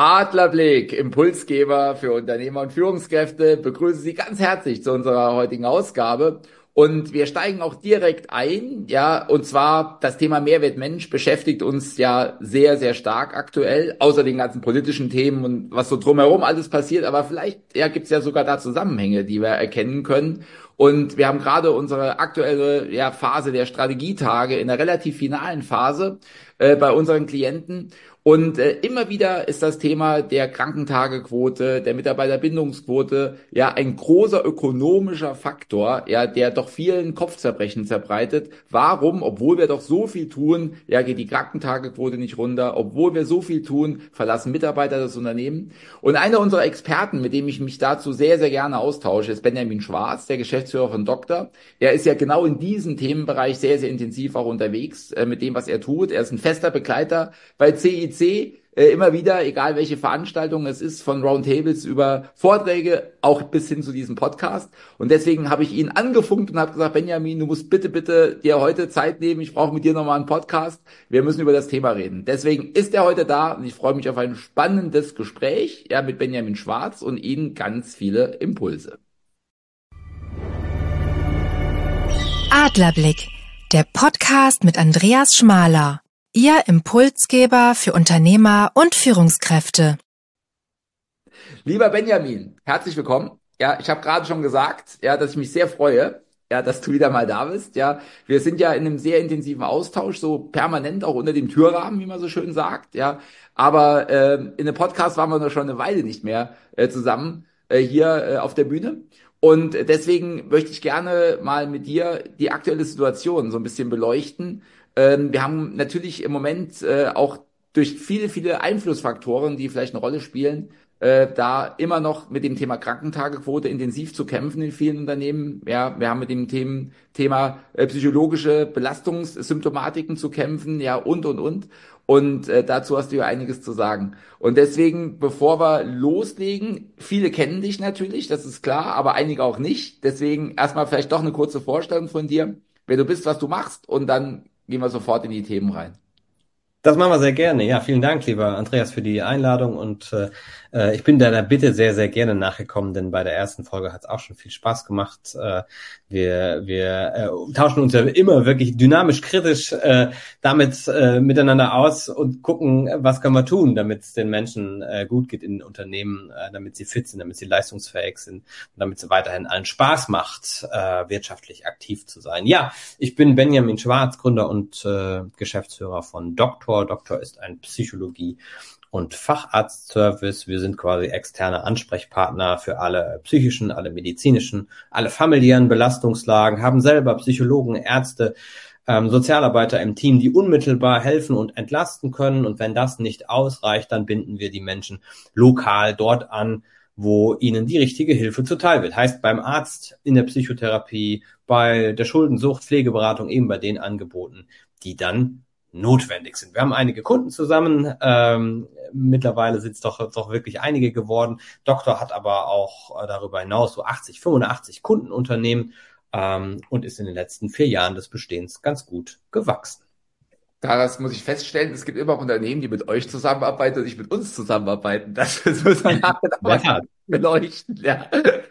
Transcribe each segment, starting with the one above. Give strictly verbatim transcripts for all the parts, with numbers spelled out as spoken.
Adlerblick, Impulsgeber für Unternehmer und Führungskräfte, begrüße Sie ganz herzlich zu unserer heutigen Ausgabe. Und wir steigen auch direkt ein, ja, und zwar das Thema Mehrwert Mensch beschäftigt uns ja sehr, sehr stark aktuell, außer den ganzen politischen Themen und was so drumherum alles passiert. Aber vielleicht, ja, gibt's ja sogar da Zusammenhänge, die wir erkennen können. Und wir haben gerade unsere aktuelle, ja, Phase der Strategietage in der relativ finalen Phase äh, bei unseren Klienten. Und äh, immer wieder ist das Thema der Krankentagequote, der Mitarbeiterbindungsquote, ja, ein großer ökonomischer Faktor, ja, der doch vielen Kopfzerbrechen zerbreitet. Warum, obwohl wir doch so viel tun, ja, geht die Krankentagequote nicht runter, obwohl wir so viel tun, verlassen Mitarbeiter das Unternehmen. Und einer unserer Experten, mit dem ich mich dazu sehr, sehr gerne austausche, ist Benjamin Schwarz, der Geschäftsführer von Doktor. Er ist ja genau in diesem Themenbereich sehr, sehr intensiv auch unterwegs äh, mit dem, was er tut. Er ist ein fester Begleiter bei C I C, äh, immer wieder, egal welche Veranstaltung es ist, von Roundtables über Vorträge, auch bis hin zu diesem Podcast. Und deswegen habe ich ihn angefunkt und habe gesagt, Benjamin, du musst bitte, bitte dir heute Zeit nehmen. Ich brauche mit dir nochmal einen Podcast. Wir müssen über das Thema reden. Deswegen ist er heute da und ich freue mich auf ein spannendes Gespräch, ja, mit Benjamin Schwarz und Ihnen ganz viele Impulse. Adlerblick, der Podcast mit Andreas Schmaler. Ihr Impulsgeber für Unternehmer und Führungskräfte. Lieber Benjamin, herzlich willkommen. Ja, ich habe gerade schon gesagt, ja, dass ich mich sehr freue, ja, dass du wieder mal da bist. Ja, wir sind ja in einem sehr intensiven Austausch, so permanent auch unter dem Türrahmen, wie man so schön sagt. Ja, aber äh, in einem Podcast waren wir noch schon eine Weile nicht mehr äh, zusammen äh, hier äh, auf der Bühne. Und deswegen möchte ich gerne mal mit dir die aktuelle Situation so ein bisschen beleuchten. Ähm, wir haben natürlich im Moment äh, auch durch viele, viele Einflussfaktoren, die vielleicht eine Rolle spielen, äh, da immer noch mit dem Thema Krankentagequote intensiv zu kämpfen in vielen Unternehmen. Ja, wir haben mit dem Themen, Thema äh, psychologische Belastungssymptomatiken zu kämpfen, ja, und, und, und. Und äh, dazu hast du ja einiges zu sagen. Und deswegen, bevor wir loslegen, viele kennen dich natürlich, das ist klar, aber einige auch nicht. Deswegen erstmal vielleicht doch eine kurze Vorstellung von dir, wer du bist, was du machst, und dann gehen wir sofort in die Themen rein. Das machen wir sehr gerne. Ja, vielen Dank, lieber Andreas, für die Einladung. Und äh, ich bin deiner Bitte sehr, sehr gerne nachgekommen, denn bei der ersten Folge hat es auch schon viel Spaß gemacht. Äh, wir wir äh, tauschen uns ja immer wirklich dynamisch, kritisch äh, damit äh, miteinander aus und gucken, was können wir tun, damit es den Menschen äh, gut geht in den Unternehmen, äh, damit sie fit sind, damit sie leistungsfähig sind und damit es weiterhin allen Spaß macht, äh, wirtschaftlich aktiv zu sein. Ja, ich bin Benjamin Schwarz, Gründer und äh, Geschäftsführer von Doktor. Doktor ist ein Psychologie- und Facharztservice. Wir sind quasi externe Ansprechpartner für alle psychischen, alle medizinischen, alle familiären Belastungslagen, haben selber Psychologen, Ärzte, ähm, Sozialarbeiter im Team, die unmittelbar helfen und entlasten können. Und wenn das nicht ausreicht, dann binden wir die Menschen lokal dort an, wo ihnen die richtige Hilfe zuteil wird. Heißt beim Arzt, in der Psychotherapie, bei der Schuldensucht, Pflegeberatung, eben bei den Angeboten, die dann notwendig sind. Wir haben einige Kunden zusammen, ähm, mittlerweile sind es doch, doch wirklich einige geworden. Doktor hat aber auch äh, darüber hinaus so achtzig, fünfundachtzig Kundenunternehmen ähm, und ist in den letzten vier Jahren des Bestehens ganz gut gewachsen. Das muss ich feststellen, es gibt immer auch Unternehmen, die mit euch zusammenarbeiten und nicht mit uns zusammenarbeiten. Das muss man nachher nochmal beleuchten. Ja,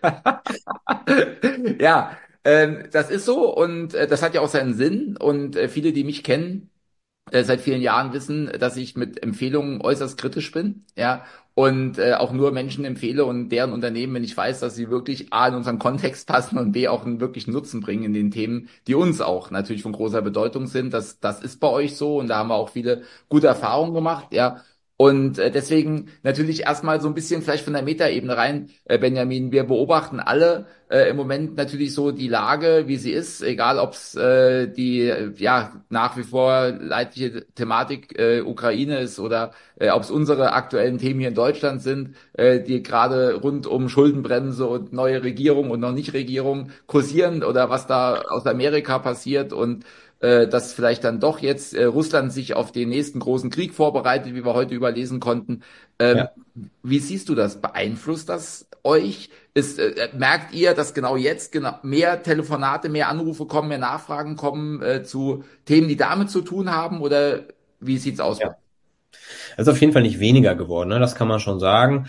ja ähm, das ist so und äh, das hat ja auch seinen Sinn und äh, viele, die mich kennen, seit vielen Jahren wissen, dass ich mit Empfehlungen äußerst kritisch bin, ja, und äh, auch nur Menschen empfehle und deren Unternehmen, wenn ich weiß, dass sie wirklich A, in unseren Kontext passen und B, auch einen wirklichen Nutzen bringen in den Themen, die uns auch natürlich von großer Bedeutung sind. Das, das ist bei euch so und da haben wir auch viele gute Erfahrungen gemacht, ja. Und äh, deswegen natürlich erstmal so ein bisschen vielleicht von der Metaebene rein, äh, Benjamin. Wir beobachten alle äh, im Moment natürlich so die Lage, wie sie ist, egal ob es äh, die äh, ja nach wie vor leidliche Thematik äh, Ukraine ist oder äh, ob es unsere aktuellen Themen hier in Deutschland sind, äh, die gerade rund um Schuldenbremse und neue Regierung und noch nicht Regierung kursieren oder was da aus Amerika passiert und äh, dass vielleicht dann doch jetzt äh, Russland sich auf den nächsten großen Krieg vorbereitet, wie wir heute überlesen konnten. Ähm, Ja. Wie siehst du das? Beeinflusst das euch? Ist, äh, merkt ihr, dass genau jetzt genau mehr Telefonate, mehr Anrufe kommen, mehr Nachfragen kommen äh, zu Themen, die damit zu tun haben? Oder wie sieht's aus? Ja. Es ist auf jeden Fall nicht weniger geworden, ne? Das kann man schon sagen.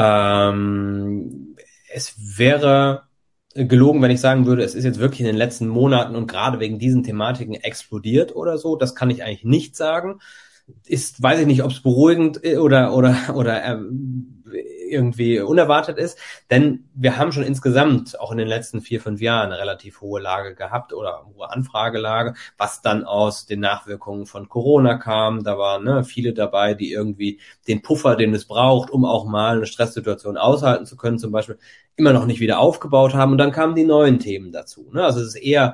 Ähm, es wäre gelogen, wenn ich sagen würde, es ist jetzt wirklich in den letzten Monaten und gerade wegen diesen Thematiken explodiert oder so. Das kann ich eigentlich nicht sagen. Ist, weiß ich nicht, ob es beruhigend oder oder oder ähm, irgendwie unerwartet ist, denn wir haben schon insgesamt auch in den letzten vier, fünf Jahren eine relativ hohe Lage gehabt oder hohe Anfragelage, was dann aus den Nachwirkungen von Corona kam. Da waren ne, viele dabei, die irgendwie den Puffer, den es braucht, um auch mal eine Stresssituation aushalten zu können, zum Beispiel, immer noch nicht wieder aufgebaut haben. Und dann kamen die neuen Themen dazu. Ne? Also es ist eher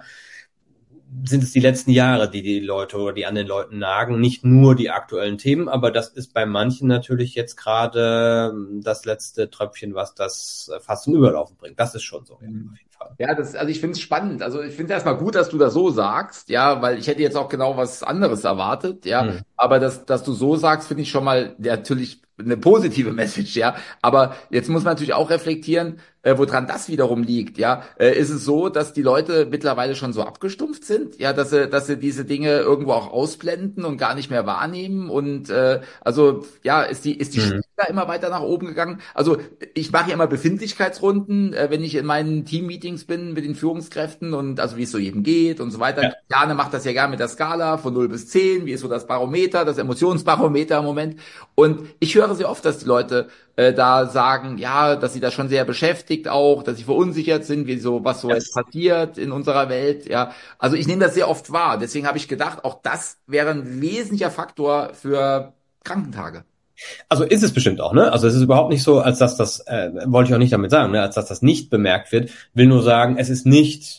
sind es die letzten Jahre, die die Leute oder die an den Leuten nagen, nicht nur die aktuellen Themen, aber das ist bei manchen natürlich jetzt gerade das letzte Tröpfchen, was das fast zum Überlaufen bringt. Das ist schon so, ja, auf jeden Fall. Ja, das, also ich finde es spannend. Also ich finde es erstmal gut, dass du das so sagst, ja, weil ich hätte jetzt auch genau was anderes erwartet, ja. Hm. Aber dass, dass du so sagst, finde ich schon mal ja, natürlich eine positive Message, ja. Aber jetzt muss man natürlich auch reflektieren, äh, woran das wiederum liegt, ja. Äh, ist es so, dass die Leute mittlerweile schon so abgestumpft sind, ja, dass sie, dass sie diese Dinge irgendwo auch ausblenden und gar nicht mehr wahrnehmen und äh, also ja, ist die ist die Hm. da immer weiter nach oben gegangen. Also ich mache ja immer Befindlichkeitsrunden, äh, wenn ich in meinen Teammeetings bin mit den Führungskräften und also wie es so jedem geht und so weiter. Ja. Jane macht das ja gerne mit der Skala von null bis zehn. Wie ist so das Barometer, das Emotionsbarometer im Moment? Und ich höre sehr oft, dass die Leute äh, da sagen, ja, dass sie da schon sehr beschäftigt auch, dass sie verunsichert sind, wie so was so Ja. jetzt passiert in unserer Welt. Ja, also ich nehme das sehr oft wahr. Deswegen habe ich gedacht, auch das wäre ein wesentlicher Faktor für Krankentage. Also ist es bestimmt auch, ne? Also es ist überhaupt nicht so, als dass das, äh, wollte ich auch nicht damit sagen, ne? Als dass das nicht bemerkt wird. Will nur sagen, es ist nicht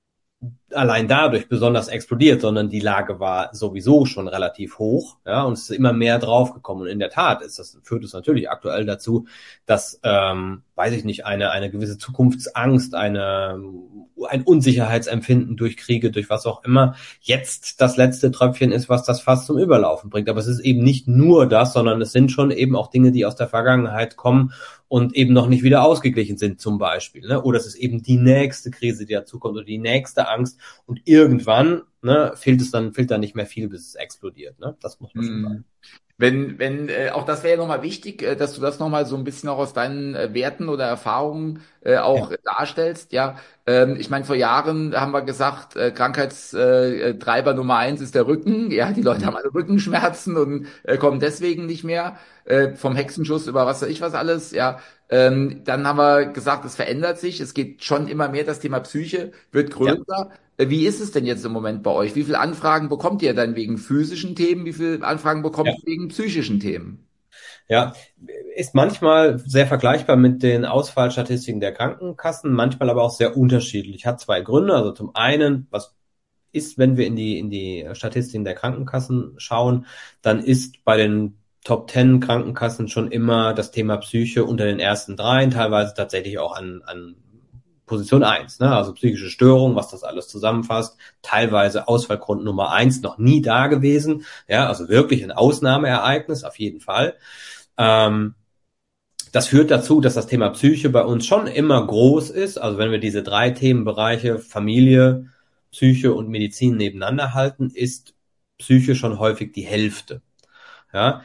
allein dadurch besonders explodiert, sondern die Lage war sowieso schon relativ hoch, ja, und es ist immer mehr draufgekommen. Und in der Tat ist das, führt es natürlich aktuell dazu, dass, ähm, weiß ich nicht, eine, eine gewisse Zukunftsangst, eine, ein Unsicherheitsempfinden durch Kriege, durch was auch immer, jetzt das letzte Tröpfchen ist, was das fast zum Überlaufen bringt. Aber es ist eben nicht nur das, sondern es sind schon eben auch Dinge, die aus der Vergangenheit kommen und eben noch nicht wieder ausgeglichen sind, zum Beispiel. Ne? Oder es ist eben die nächste Krise, die dazukommt oder die nächste Angst. Und irgendwann ne, fehlt es dann, fehlt dann nicht mehr viel, bis es explodiert. Ne? Das muss man schon sagen. Wenn, wenn, äh, auch das wäre ja nochmal wichtig, äh, dass du das nochmal so ein bisschen auch aus deinen äh, Werten oder Erfahrungen äh, auch Ja. darstellst. Ja, ähm, ich meine, vor Jahren haben wir gesagt, äh, Krankheitstreiber Nummer eins ist der Rücken. Ja, die Leute haben alle Rückenschmerzen und äh, kommen deswegen nicht mehr äh, vom Hexenschuss über was weiß ich was alles. Ja, ähm, dann haben wir gesagt, es verändert sich. Es geht schon immer mehr. Das Thema Psyche wird Ja. größer. Äh, Wie ist es denn jetzt im Moment bei euch? Wie viele Anfragen bekommt ihr dann wegen physischen Themen? Wie viele Anfragen bekommt Ja. ihr wegen psychischen Themen? Ja, ist manchmal sehr vergleichbar mit den Ausfallstatistiken der Krankenkassen, manchmal aber auch sehr unterschiedlich. Hat zwei Gründe. Also zum einen, was ist, wenn wir in die, in die Statistiken der Krankenkassen schauen, dann ist bei den Top Ten Krankenkassen schon immer das Thema Psyche unter den ersten dreien, teilweise tatsächlich auch an, an Position eins, ne? Also psychische Störung, was das alles zusammenfasst, teilweise Ausfallgrund Nummer eins, noch nie da gewesen, ja, also wirklich ein Ausnahmeereignis, auf jeden Fall. Ähm, das führt dazu, dass das Thema Psyche bei uns schon immer groß ist. Also wenn wir diese drei Themenbereiche Familie, Psyche und Medizin nebeneinander halten, ist Psyche schon häufig die Hälfte. Ja.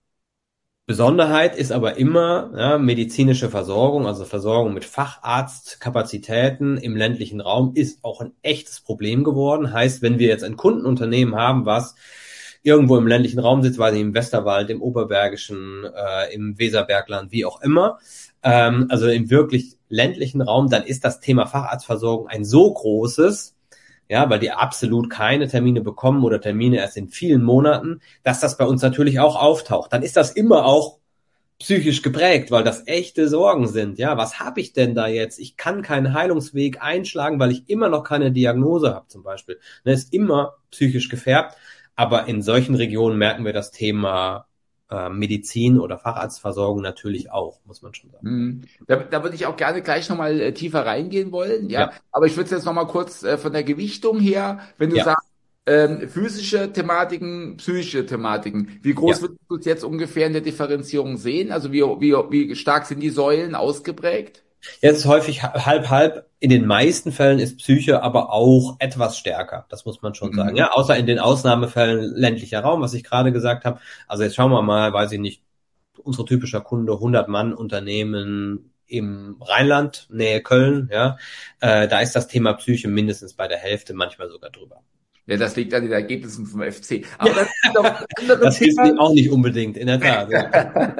Besonderheit ist aber immer ja, medizinische Versorgung, also Versorgung mit Facharztkapazitäten im ländlichen Raum ist auch ein echtes Problem geworden. Heißt, wenn wir jetzt ein Kundenunternehmen haben, was irgendwo im ländlichen Raum sitzt, weiß ich, im Westerwald, im Oberbergischen, äh, im Weserbergland, wie auch immer, ähm, also im wirklich ländlichen Raum, dann ist das Thema Facharztversorgung ein so großes, ja, weil die absolut keine Termine bekommen oder Termine erst in vielen Monaten, dass das bei uns natürlich auch auftaucht. Dann ist das immer auch psychisch geprägt, weil das echte Sorgen sind. Ja, was habe ich denn da jetzt? Ich kann keinen Heilungsweg einschlagen, weil ich immer noch keine Diagnose habe zum Beispiel. Das ist immer psychisch gefärbt. Aber in solchen Regionen merken wir das Thema äh, Medizin oder Facharztversorgung natürlich auch, muss man schon sagen. Mhm. Da, da würde ich auch gerne gleich nochmal äh, tiefer reingehen wollen, ja. Ja. Aber ich würde jetzt nochmal kurz äh, von der Gewichtung her, wenn du Ja. sagst, ähm, physische Thematiken, psychische Thematiken, wie groß Ja. würdest du es jetzt ungefähr in der Differenzierung sehen? Also wie, wie, wie stark sind die Säulen ausgeprägt? Jetzt häufig halb, halb. In den meisten Fällen ist Psyche aber auch etwas stärker. Das muss man schon sagen. Mhm. Ja, außer in den Ausnahmefällen ländlicher Raum, was ich gerade gesagt habe. Also jetzt schauen wir mal, weiß ich nicht, unser typischer Kunde, hundert Mann Unternehmen im Rheinland, Nähe Köln, ja. Äh, da ist das Thema Psyche mindestens bei der Hälfte, manchmal sogar drüber. Ja, das liegt an den Ergebnissen vom F C. Aber das ist doch ein anderes Das ist Thema. auch nicht unbedingt, in der Tat. Ja.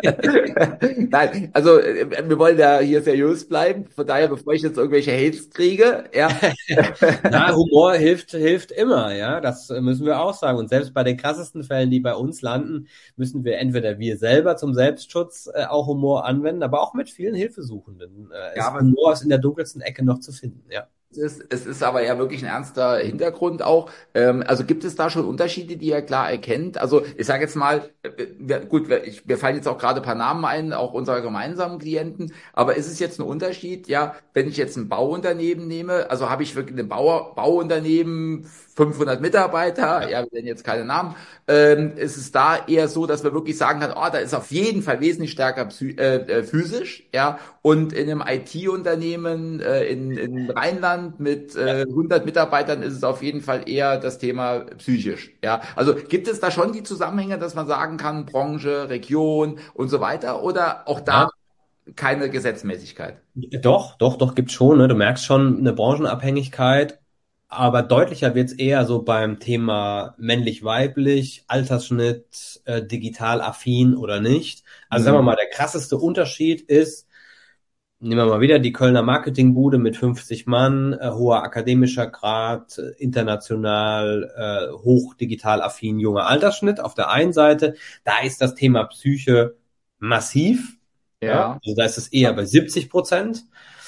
Nein, also äh, wir wollen ja hier seriös bleiben. Von daher, bevor ich jetzt irgendwelche Hates kriege, ja. Na, Humor hilft, hilft immer, ja. Das müssen wir auch sagen. Und selbst bei den krassesten Fällen, die bei uns landen, müssen wir entweder wir selber zum Selbstschutz äh, auch Humor anwenden, aber auch mit vielen Hilfesuchenden. Äh, Ja, ist aber Humor ist in der dunkelsten Ecke noch zu finden, ja. es ist, es ist aber ja wirklich ein ernster Hintergrund auch. Ähm, also gibt es da schon Unterschiede, die ihr klar erkennt? Also ich sage jetzt mal, äh, wir, gut, wir, ich, mir fallen jetzt auch gerade ein paar Namen ein, auch unserer gemeinsamen Klienten. Aber ist es jetzt ein Unterschied, ja, wenn ich jetzt ein Bauunternehmen nehme, also habe ich wirklich ein Bau, Bauunternehmen, fünfhundert Mitarbeiter, ja, wir nennen jetzt keine Namen, ähm, ist es da eher so, dass man wirklich sagen kann, oh, da ist auf jeden Fall wesentlich stärker psy äh, äh, physisch, ja, und in einem I T-Unternehmen äh, in, in Rheinland mit äh, hundert Mitarbeitern ist es auf jeden Fall eher das Thema psychisch, ja. Also gibt es da schon die Zusammenhänge, dass man sagen kann, Branche, Region und so weiter, oder auch da Ja. keine Gesetzmäßigkeit? Doch, doch, doch, gibt's schon, ne? Du merkst schon eine Branchenabhängigkeit, aber deutlicher wird's eher so beim Thema männlich-weiblich, Altersschnitt, äh, digital affin oder nicht. Also sagen wir Mhm. mal, der krasseste Unterschied ist, nehmen wir mal wieder die Kölner Marketingbude mit fünfzig Mann, äh, hoher akademischer Grad, äh, international, äh, hoch digital affin, junger Altersschnitt auf der einen Seite. Da ist das Thema Psyche massiv. Ja, Ja. also da ist es eher bei siebzig Prozent.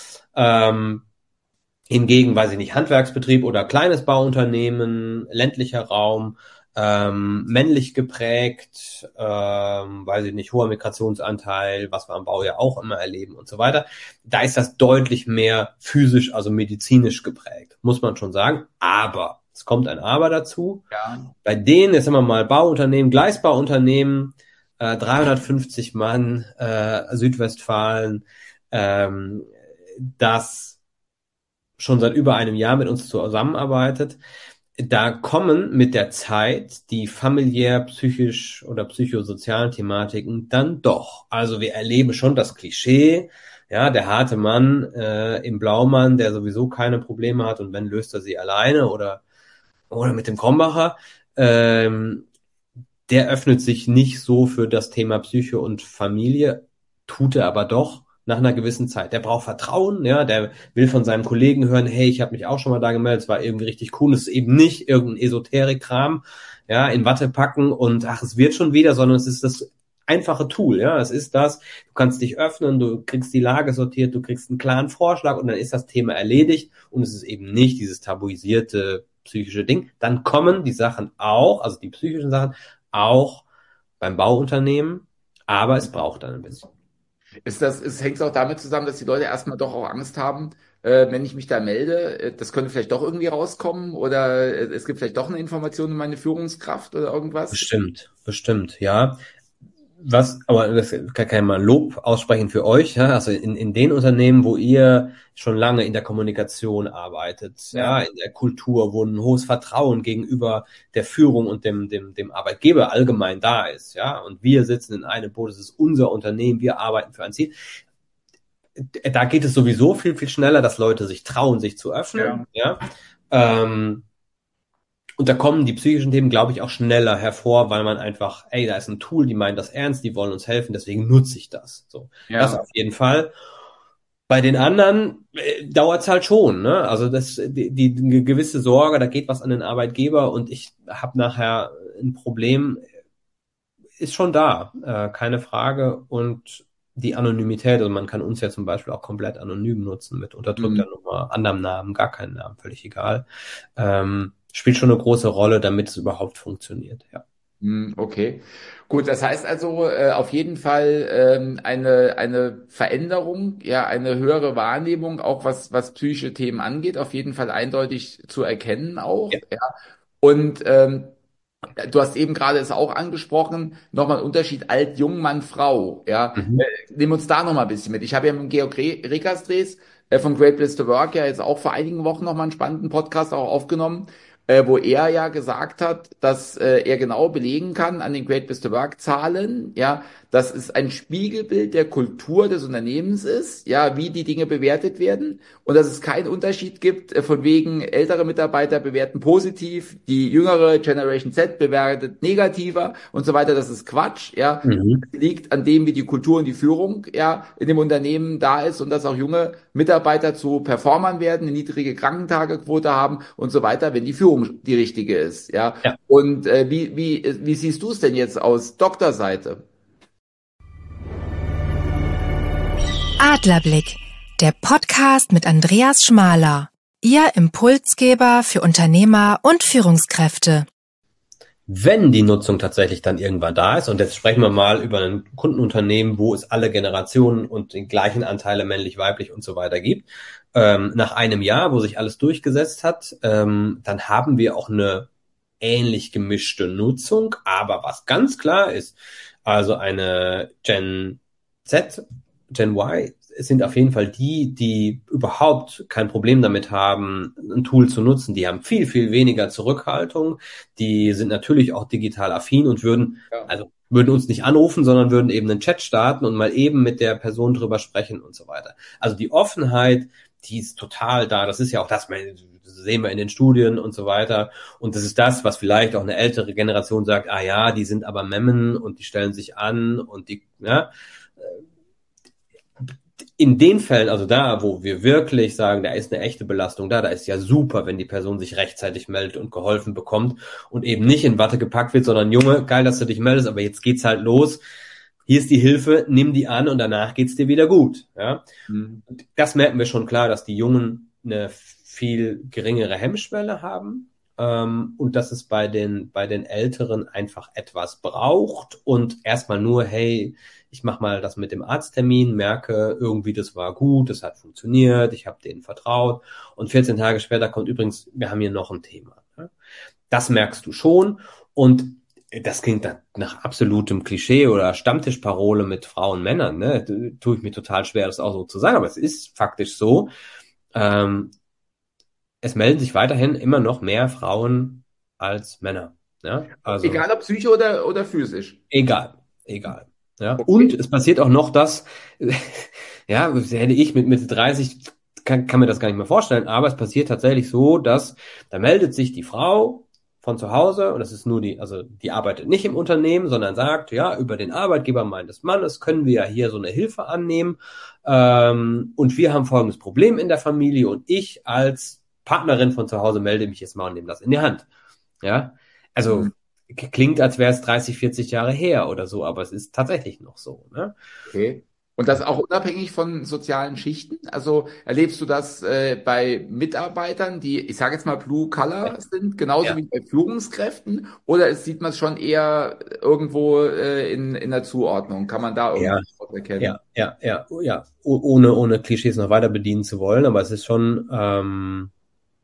Ähm, hingegen, weiß ich nicht, Handwerksbetrieb oder kleines Bauunternehmen, ländlicher Raum, ähm, männlich geprägt, ähm, weiß ich nicht, hoher Migrationsanteil, was wir am Bau ja auch immer erleben und so weiter. Da ist das deutlich mehr physisch, also medizinisch geprägt, muss man schon sagen. Aber, es kommt ein Aber dazu. Ja. Bei denen, jetzt haben wir mal Bauunternehmen, Gleisbauunternehmen, äh, dreihundertfünfzig Mann, äh, Südwestfalen, ähm, das schon seit über einem Jahr mit uns zusammenarbeitet, da kommen mit der Zeit die familiär, psychisch oder psychosozialen Thematiken dann doch. Also wir erleben schon das Klischee, ja, der harte Mann äh, im Blaumann, der sowieso keine Probleme hat und wenn löst er sie alleine oder oder mit dem Krombacher. Ähm, der öffnet sich nicht so für das Thema Psyche und Familie, tut er aber doch nach einer gewissen Zeit. Der braucht Vertrauen, ja, der will von seinem Kollegen hören, hey, ich habe mich auch schon mal da gemeldet, es war irgendwie richtig cool, es ist eben nicht irgendein Esoterik-Kram, ja, in Watte packen und ach, es wird schon wieder, sondern es ist das einfache Tool, ja, es ist das, du kannst dich öffnen, du kriegst die Lage sortiert, du kriegst einen klaren Vorschlag und dann ist das Thema erledigt und es ist eben nicht dieses tabuisierte psychische Ding. Dann kommen die Sachen auch, also die psychischen Sachen, auch beim Bauunternehmen, aber es braucht dann ein bisschen. Ist das, ist, hängt es auch damit zusammen, dass die Leute erstmal doch auch Angst haben, äh, wenn ich mich da melde, äh, das könnte vielleicht doch irgendwie rauskommen oder äh, es gibt vielleicht doch eine Information in meine Führungskraft oder irgendwas? Bestimmt, bestimmt, ja. Was, aber das kann kein mal Lob aussprechen für euch, ja. Also in, in den Unternehmen, wo ihr schon lange in der Kommunikation arbeitet, ja, Ja. in der Kultur, wo ein hohes Vertrauen gegenüber der Führung und dem, dem, dem Arbeitgeber allgemein da ist, ja. Und wir sitzen in einem Boot, es ist unser Unternehmen, wir arbeiten für ein Ziel. Da geht es sowieso viel, viel schneller, dass Leute sich trauen, sich zu öffnen, Ja. ja. Ähm, Und da kommen die psychischen Themen, glaube ich, auch schneller hervor, weil man einfach, ey, da ist ein Tool, die meinen das ernst, die wollen uns helfen, deswegen nutze ich das. So, das Ja. auf jeden Fall. Bei den anderen äh, dauert es halt schon, ne? Also das, die, die eine gewisse Sorge, da geht was an den Arbeitgeber und ich habe nachher ein Problem, ist schon da, äh, keine Frage. Und die Anonymität, also man kann uns ja zum Beispiel auch komplett anonym nutzen mit Hm. unterdrückter Nummer, anderem Namen, gar keinen Namen, völlig egal. Ähm, spielt schon eine große Rolle, damit es überhaupt funktioniert, ja. Hm, okay. Gut, das heißt also äh, auf jeden Fall ähm, eine, eine Veränderung, ja, eine höhere Wahrnehmung, auch was, was psychische Themen angeht, auf jeden Fall eindeutig zu erkennen auch. Ja. Ja. Und ähm, Du hast eben gerade es auch angesprochen, nochmal ein Unterschied alt, jung, Mann, Frau. Ja, äh, Mhm. nimm uns da nochmal ein bisschen mit. Ich habe ja mit dem Georg Re- Rekastres äh, von Great Place to Work ja jetzt auch vor einigen Wochen nochmal einen spannenden Podcast auch aufgenommen, äh, wo er ja gesagt hat, dass äh, er genau belegen kann an den Great Place to Work Zahlen, ja, dass es ein Spiegelbild der Kultur des Unternehmens ist, ja, wie die Dinge bewertet werden und dass es keinen Unterschied gibt, äh, von wegen ältere Mitarbeiter bewerten positiv, die jüngere Generation Z bewertet negativer und so weiter. Das ist Quatsch, ja. Mhm. Liegt an dem, wie die Kultur und die Führung ja in dem Unternehmen da ist und dass auch junge Mitarbeiter zu Performern werden, eine niedrige Krankentagequote haben und so weiter, wenn die Führung die richtige ist, ja. Ja. Und äh, wie wie wie siehst du es denn jetzt aus Doktorseite? Adlerblick, der Podcast mit Andreas Schmaler. Ihr Impulsgeber für Unternehmer und Führungskräfte. Wenn die Nutzung tatsächlich dann irgendwann da ist, und jetzt sprechen wir mal über ein Kundenunternehmen, wo es alle Generationen und den gleichen Anteile männlich, weiblich und so weiter gibt, ähm, nach einem Jahr, wo sich alles durchgesetzt hat, ähm, dann haben wir auch eine ähnlich gemischte Nutzung. Aber was ganz klar ist, also eine Gen Z, Gen Y sind auf jeden Fall die, die überhaupt kein Problem damit haben, ein Tool zu nutzen. Die haben viel, viel weniger Zurückhaltung. Die sind natürlich auch digital affin und würden, Ja. also würden uns nicht anrufen, sondern würden eben einen Chat starten und mal eben mit der Person drüber sprechen und so weiter. Also die Offenheit, die ist total da. Das ist ja auch das, das sehen wir in den Studien und so weiter. Und das ist das, was vielleicht auch eine ältere Generation sagt, ah ja, die sind aber Memmen und die stellen sich an und die, ja, in den Fällen, also da, wo wir wirklich sagen, da ist eine echte Belastung da, da ist ja super, wenn die Person sich rechtzeitig meldet und geholfen bekommt und eben nicht in Watte gepackt wird, sondern Junge, geil, dass du dich meldest, aber jetzt geht's halt los. Hier ist die Hilfe, nimm die an und danach geht's dir wieder gut. Ja, Mhm. das merken wir schon klar, dass die Jungen eine viel geringere Hemmschwelle haben ähm, und dass es bei den bei den Älteren einfach etwas braucht und erstmal nur, hey, ich mache mal das mit dem Arzttermin, merke irgendwie, das war gut, das hat funktioniert, ich habe denen vertraut und vierzehn Tage später kommt übrigens, wir haben hier noch ein Thema. Das merkst du schon und das klingt nach absolutem Klischee oder Stammtischparole mit Frauen und Männern, ne? Tue ich mir total schwer, das auch so zu sagen, aber es ist faktisch so. Ähm, es melden sich weiterhin immer noch mehr Frauen als Männer. Ja? Also Egal ob psychisch oder oder physisch. egal, egal. Ja, und Okay. es passiert auch noch das, ja, hätte ich mit Mitte dreißig, kann, kann mir das gar nicht mehr vorstellen, aber es passiert tatsächlich so, dass da meldet sich die Frau von zu Hause und das ist nur die, also die arbeitet nicht im Unternehmen, sondern sagt, ja, über den Arbeitgeber meines Mannes können wir ja hier so eine Hilfe annehmen ähm, und wir haben folgendes Problem in der Familie und ich als Partnerin von zu Hause melde mich jetzt mal und nehme das in die Hand. Ja, also Mhm. klingt, als wäre es dreißig, vierzig Jahre her oder so, aber es ist tatsächlich noch so. Ne? Okay. Und das auch unabhängig von sozialen Schichten? Also erlebst du das äh, bei Mitarbeitern, die, ich sage jetzt mal Blue Collar sind, genauso Ja, wie bei Führungskräften? Oder es- sieht man es schon eher irgendwo äh, in, in der Zuordnung? Kann man da ja, irgendwie was erkennen? ja, ja, ja, oh, ja. Oh, ohne, ohne Klischees noch weiter bedienen zu wollen, aber es ist schon, ähm,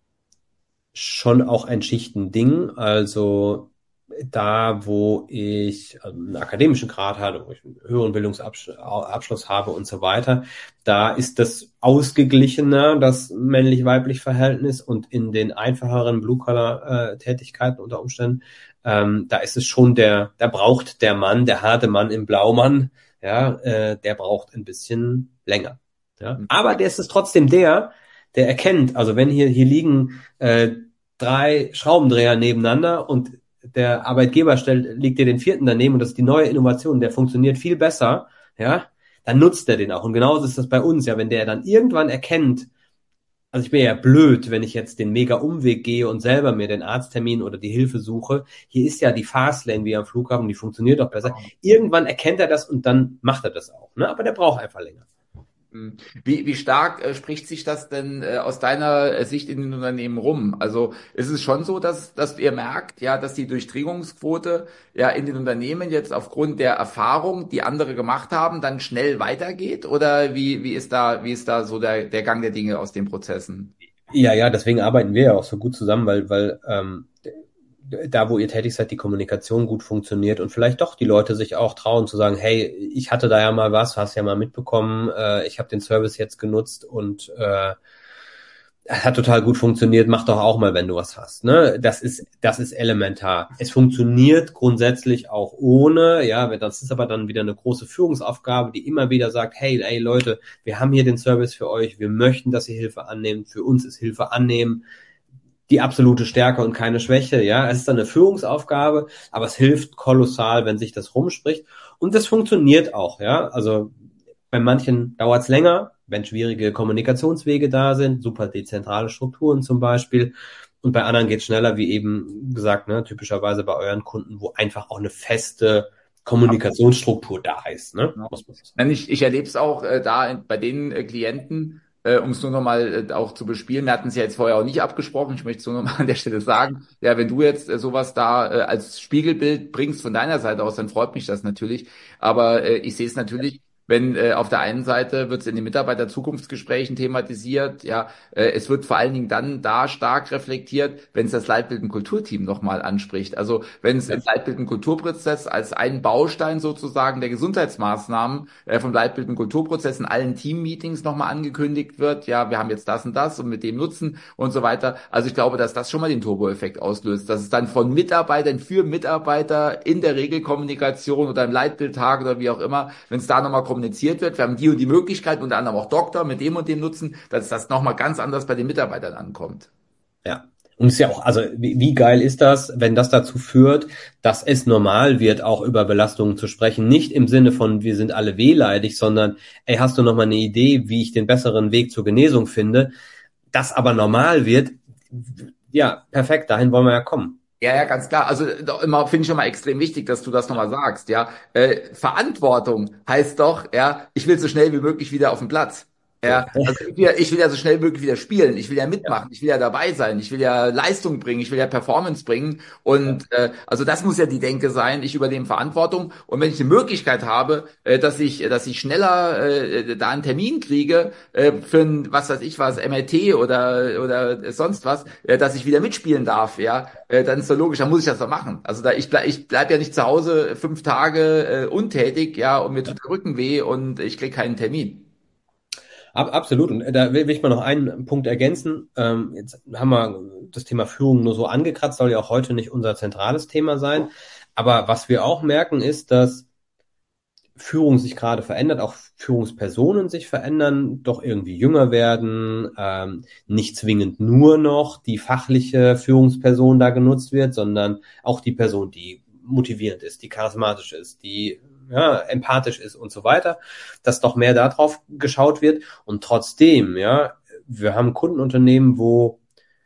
schon auch ein Schichtending. Also da, wo ich einen akademischen Grad hatte, wo ich einen höheren Bildungsabschluss habe und so weiter, da ist das ausgeglichener, das männlich-weiblich Verhältnis und in den einfacheren Blue-Collar-Tätigkeiten unter Umständen, ähm, da ist es schon der, da braucht der Mann, der harte Mann im Blaumann, ja, äh, der braucht ein bisschen länger. Ja, aber der ist es trotzdem der, der erkennt, also wenn hier, hier liegen äh, drei Schraubendreher nebeneinander und der Arbeitgeber stellt, legt dir den vierten daneben und das ist die neue Innovation, der funktioniert viel besser, ja, dann nutzt er den auch. Und genauso ist das bei uns, ja, wenn der dann irgendwann erkennt, also ich bin ja blöd, wenn ich jetzt den mega Umweg gehe und selber mir den Arzttermin oder die Hilfe suche. Hier ist ja die Fastlane wie am Flughafen, die funktioniert doch besser. Irgendwann erkennt er das und dann macht er das auch, ne? Aber der braucht einfach länger. Hm. Wie, wie stark äh, spricht sich das denn äh, aus deiner äh, Sicht in den Unternehmen rum? Also ist es schon so, dass, dass ihr merkt, ja, dass die Durchdringungsquote ja in den Unternehmen jetzt aufgrund der Erfahrung, die andere gemacht haben, dann schnell weitergeht? Oder wie, wie ist da, wie ist da so der, der Gang der Dinge aus den Prozessen? Ja, ja, deswegen arbeiten wir ja auch so gut zusammen, weil, weil ähm, da, wo ihr tätig seid, die Kommunikation gut funktioniert und vielleicht doch die Leute sich auch trauen zu sagen, hey, ich hatte da ja mal was, hast ja mal mitbekommen, äh, ich habe den Service jetzt genutzt und äh, hat total gut funktioniert, mach doch auch mal, wenn du was hast. Ne? Das ist, das ist elementar. Es funktioniert grundsätzlich auch ohne, ja, das ist aber dann wieder eine große Führungsaufgabe, die immer wieder sagt, hey, ey Leute, wir haben hier den Service für euch, wir möchten, dass ihr Hilfe annehmt, für uns ist Hilfe annehmen die absolute Stärke und keine Schwäche, ja. Es ist dann eine Führungsaufgabe, aber es hilft kolossal, wenn sich das rumspricht. Und das funktioniert auch, ja. Also bei manchen dauert es länger, wenn schwierige Kommunikationswege da sind, super dezentrale Strukturen zum Beispiel. Und bei anderen geht es schneller, wie eben gesagt, ne, typischerweise bei euren Kunden, wo einfach auch eine feste Kommunikationsstruktur da ist, ne? Muss man so sagen. Ich, ich erlebe es auch äh, da in, bei den äh, Klienten, äh, um es nur nochmal äh, auch zu bespielen. Wir hatten es ja jetzt vorher auch nicht abgesprochen. Ich möchte es nur nochmal an der Stelle sagen. Ja, wenn du jetzt äh, sowas da äh, als Spiegelbild bringst von deiner Seite aus, dann freut mich das natürlich. Aber äh, ich sehe es natürlich, wenn äh, auf der einen Seite wird es in den Mitarbeiter-Zukunftsgesprächen thematisiert, ja, äh, es wird vor allen Dingen dann da stark reflektiert, wenn es das Leitbild- und Kulturteam nochmal anspricht. Also wenn es im Leitbild- und Kulturprozess als einen Baustein sozusagen der Gesundheitsmaßnahmen äh, vom Leitbild- und Kulturprozess in allen Team-Meetings nochmal angekündigt wird, ja, wir haben jetzt das und das und mit dem Nutzen und so weiter. Also ich glaube, dass das schon mal den Turbo-Effekt auslöst, dass es dann von Mitarbeitern für Mitarbeiter in der Regelkommunikation oder im Leitbildtag oder wie auch immer, wenn es da nochmal kommuniziert wird, wir haben die und die Möglichkeit, unter anderem auch Doktor mit dem und dem Nutzen, dass das nochmal ganz anders bei den Mitarbeitern ankommt. Ja. Und es ist ja auch, also wie, wie geil ist das, wenn das dazu führt, dass es normal wird, auch über Belastungen zu sprechen. Nicht im Sinne von, wir sind alle wehleidig, sondern, ey, hast du noch mal eine Idee, wie ich den besseren Weg zur Genesung finde? Das aber normal wird, ja, perfekt, dahin wollen wir ja kommen. Ja, ja, ganz klar. Also doch immer finde ich schon mal extrem wichtig, dass du das nochmal sagst, ja. Äh, Verantwortung heißt doch, ja, ich will so schnell wie möglich wieder auf den Platz. So. Ja, also ich will, ja- ich will ja so schnell wie möglich wieder spielen, ich will ja Ja, mitmachen, ich will ja dabei sein, ich will ja Leistung bringen, ich will ja Performance bringen und äh, also das muss ja die Denke sein, ich übernehme Verantwortung und wenn ich eine Möglichkeit habe, äh, dass ich, dass ich schneller äh, da einen Termin kriege äh, für ein, was weiß ich was, M R T oder oder sonst was, äh, dass ich wieder mitspielen darf, ja, äh, dann ist doch logisch, dann muss ich das doch machen. Also da ich bleib, ich bleib ja nicht zu Hause fünf Tage äh, untätig, ja, und mir tut der Rücken weh und ich krieg keinen Termin. ab, absolut. Und da will, will ich mal noch einen Punkt ergänzen. Ähm, jetzt haben wir das Thema Führung nur so angekratzt, soll ja auch heute nicht unser zentrales Thema sein. Aber was wir auch merken, ist, dass Führung sich gerade verändert, auch Führungspersonen sich verändern, doch irgendwie jünger werden, ähm, nicht zwingend nur noch die fachliche Führungsperson da genutzt wird, sondern auch die Person, die motivierend ist, die charismatisch ist, die ja, empathisch ist und so weiter, dass doch mehr darauf geschaut wird. Und trotzdem, ja, wir haben Kundenunternehmen, wo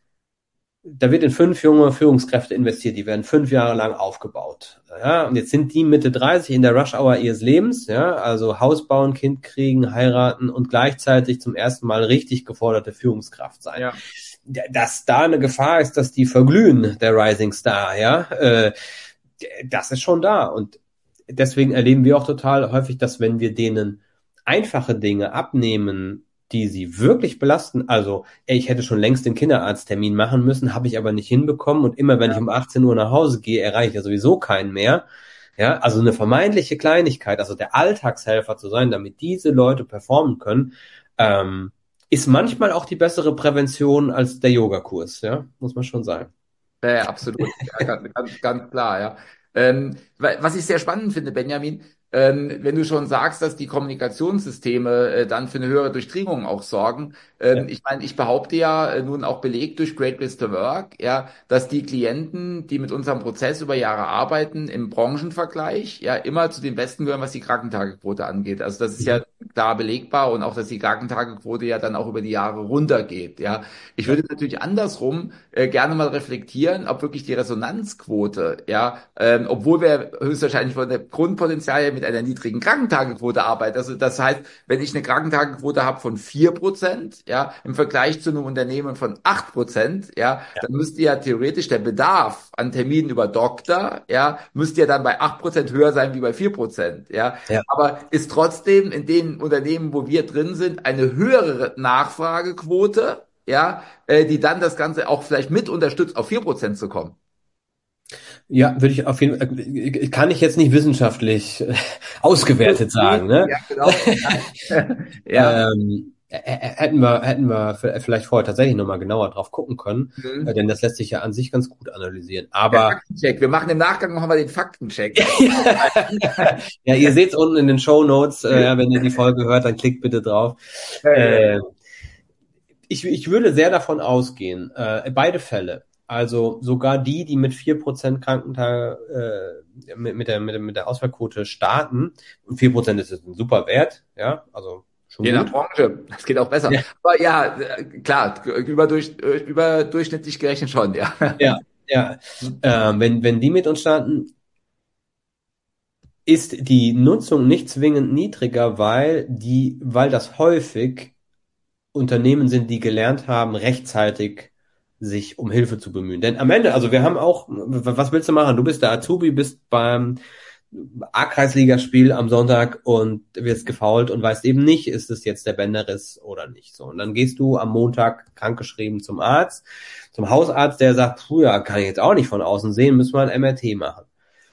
da wird in fünf junge Führungskräfte investiert, die werden fünf Jahre lang aufgebaut. Ja, und jetzt sind die Mitte dreißig in der Rush-Hour ihres Lebens, ja, also Haus bauen, Kind kriegen, heiraten und gleichzeitig zum ersten Mal richtig geforderte Führungskraft sein. Ja. Dass da eine Gefahr ist, dass die verglühen, der Rising Star, ja, äh, das ist schon da. Und deswegen erleben wir auch total häufig, dass wenn wir denen einfache Dinge abnehmen, die sie wirklich belasten, also ey, ich hätte schon längst den Kinderarzttermin machen müssen, habe ich aber nicht hinbekommen und immer wenn ich um achtzehn Uhr nach Hause gehe, erreiche ich ja sowieso keinen mehr. Ja, also eine vermeintliche Kleinigkeit, also der Alltagshelfer zu sein, damit diese Leute performen können, ähm, ist manchmal auch die bessere Prävention als der Yogakurs, ja, muss man schon sagen. Ja, ja, absolut. Ja, ganz, ganz, ganz klar, ja. Ähm, wa- was ich sehr spannend finde, Benjamin, ähm, wenn du schon sagst, dass die Kommunikationssysteme äh, dann für eine höhere Durchdringung auch sorgen. Ja. Ähm, ich meine, ich behaupte ja äh, nun auch belegt durch Great Place to Work, ja, dass die Klienten, die mit unserem Prozess über Jahre arbeiten, im Branchenvergleich ja immer zu den Besten gehören, was die Krankentagequote angeht. Also das ist ja klar belegbar und auch, dass die Krankentagequote ja dann auch über die Jahre runtergeht, ja. Ich Ja. würde natürlich andersrum äh, gerne mal reflektieren, ob wirklich die Resonanzquote, ja, ähm, obwohl wir höchstwahrscheinlich von der Grundpotenzial her mit einer niedrigen Krankentagequote arbeiten. Also das heißt, wenn ich eine Krankentagequote habe von vier Prozent, ja, im Vergleich zu einem Unternehmen von acht Prozent, ja, dann müsste ja theoretisch der Bedarf an Terminen über Doktor, ja, müsste ja dann bei acht Prozent höher sein wie bei vier Prozent, ja. Ja. Aber ist trotzdem in den Unternehmen, wo wir drin sind, eine höhere Nachfragequote, ja, äh, die dann das Ganze auch vielleicht mit unterstützt, auf vier Prozent zu kommen. Ja, würde ich auf jeden Fall, äh, kann ich jetzt nicht wissenschaftlich äh, ausgewertet sagen, ne? Ja, genau. Ja. Ähm, äh, äh, hätten wir, hätten wir v- vielleicht vorher tatsächlich nochmal genauer drauf gucken können, äh, Mhm. denn das lässt sich ja an sich ganz gut analysieren. Der Aber Faktencheck. Wir machen im Nachgang noch mal den Faktencheck. ja, ihr seht's unten in den Shownotes, äh, ja, wenn ihr die Folge hört, dann klickt bitte drauf. Ja, ja. Äh, ich, ich würde sehr davon ausgehen, äh, beide Fälle, also sogar die, die mit vier Prozent Krankentage, äh, mit, mit, der, mit, der, mit der Ausfallquote starten, und vier Prozent ist jetzt ein super Wert, ja, also schon Je nach gut. Branche. Das geht auch besser. Ja, Aber ja, äh, klar, überdurch, äh, überdurchschnittlich gerechnet schon, ja. ja, ja. Äh, wenn, wenn die mit uns starten, ist die Nutzung nicht zwingend niedriger, weil die, weil das häufig Unternehmen sind, die gelernt haben, rechtzeitig sich um Hilfe zu bemühen. Denn am Ende, also wir haben auch, was willst du machen? Du bist der Azubi, bist beim A-Kreisligaspiel am Sonntag und wirst gefoult und weißt eben nicht, ist es jetzt der Bänderriss oder nicht. So, und dann gehst du am Montag krankgeschrieben zum Arzt, zum Hausarzt, der sagt, puh, ja, kann ich jetzt auch nicht von außen sehen, müssen wir ein M R T machen.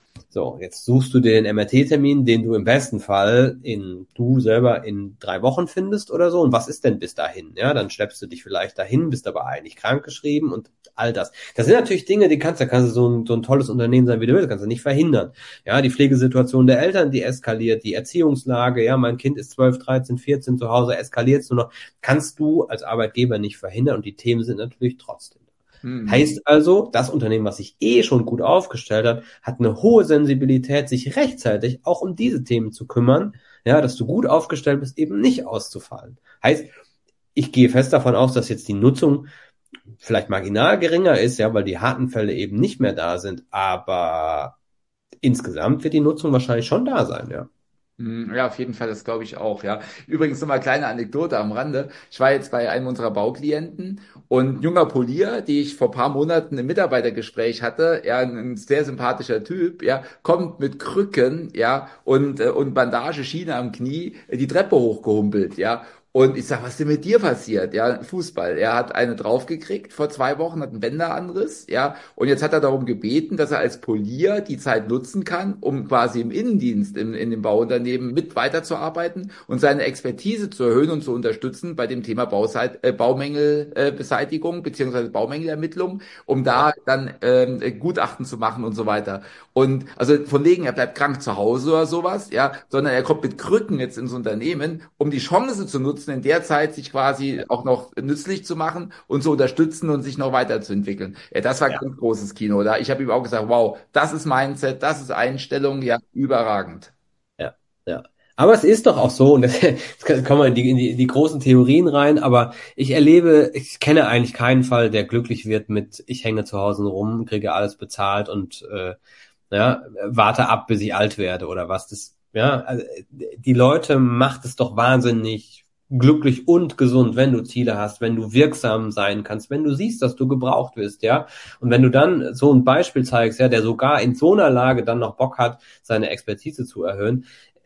So, jetzt suchst du dir den M R T-Termin, den du im besten Fall in du selber in drei Wochen findest oder so. Und was ist denn bis dahin? Ja, dann schleppst du dich vielleicht dahin, bist aber eigentlich krankgeschrieben und all das. Das sind natürlich Dinge, die kannst, da kannst du so ein, so ein tolles Unternehmen sein, wie du willst, kannst du nicht verhindern. Ja, die Pflegesituation der Eltern, die eskaliert, die Erziehungslage, ja, mein Kind ist zwölf, dreizehn, vierzehn zu Hause, eskaliert es nur noch, kannst du als Arbeitgeber nicht verhindern und die Themen sind natürlich trotzdem. Mhm. Heißt also, das Unternehmen, was sich eh schon gut aufgestellt hat, hat eine hohe Sensibilität, sich rechtzeitig auch um diese Themen zu kümmern, ja, dass du gut aufgestellt bist, eben nicht auszufallen. Heißt, ich gehe fest davon aus, dass jetzt die Nutzung vielleicht marginal geringer ist, ja, weil die harten Fälle eben nicht mehr da sind, aber insgesamt wird die Nutzung wahrscheinlich schon da sein, ja. Mm, Ja, auf jeden Fall, das glaube ich auch, ja. Übrigens nochmal kleine Anekdote am Rande. Ich war jetzt bei einem unserer Bauklienten und ein junger Polier, die ich vor paar Monaten im Mitarbeitergespräch hatte, ja, ein sehr sympathischer Typ, ja, kommt mit Krücken, ja, und, äh, und Bandage, Schiene am Knie, äh, die Treppe hochgehumpelt, ja. Und ich sag, was ist denn mit dir passiert? Ja, Fußball. Er hat eine draufgekriegt vor zwei Wochen, hat einen Bänderanriss, ja. Und jetzt hat er darum gebeten, dass er als Polier die Zeit nutzen kann, um quasi im Innendienst in, in dem Bauunternehmen mit weiterzuarbeiten und seine Expertise zu erhöhen und zu unterstützen bei dem Thema Bauseit, äh, Baumängelbeseitigung beziehungsweise Baumängelermittlung, um da dann ähm, Gutachten zu machen und so weiter. Und also von wegen, er bleibt krank zu Hause oder sowas, ja, sondern er kommt mit Krücken jetzt ins Unternehmen, um die Chance zu nutzen, in der Zeit sich quasi auch noch nützlich zu machen und zu unterstützen und sich noch weiterzuentwickeln. Ja, das war Ja, ganz großes Kino. Da ich habe ihm auch gesagt, wow, das ist Mindset, das ist Einstellung, ja, überragend. ja, ja. Aber es ist doch auch so, und das, jetzt kommen wir in die, in die, in die großen Theorien rein, aber ich erlebe, ich kenne eigentlich keinen Fall, der glücklich wird mit, ich hänge zu Hause rum, kriege alles bezahlt und äh, ja, warte ab, bis ich alt werde oder was. Das, ja, also die Leute macht es doch wahnsinnig glücklich und gesund, wenn du Ziele hast, wenn du wirksam sein kannst, wenn du siehst, dass du gebraucht wirst, ja. Und wenn du dann so ein Beispiel zeigst, ja, der sogar in so einer Lage dann noch Bock hat, seine Expertise zu erhöhen,